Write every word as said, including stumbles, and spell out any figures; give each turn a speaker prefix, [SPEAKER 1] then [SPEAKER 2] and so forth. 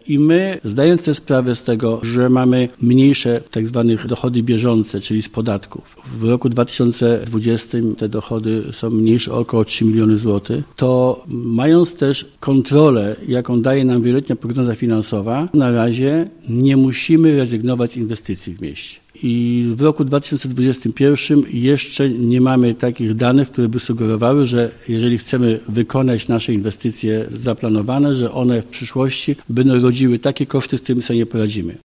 [SPEAKER 1] i my, zdając sobie sprawę z tego, że mamy mniejsze tak zwanych dochody bieżące, czyli z podatków. W roku dwa tysiące dwudziestym te dochody są mniejsze o około trzy miliony złotych, to mając też kontrolę, jaką daje nam wieloletnia prognoza finansowa, na razie nie musimy rezygnować z inwestycji w mieście. I w roku dwa tysiące dwudziestym pierwszym jeszcze nie mamy takich danych, które by sugerowały, że jeżeli chcemy wykonać nasze inwestycje zaplanowane, że one w przyszłości będą rodziły takie koszty, z którymi sobie nie poradzimy.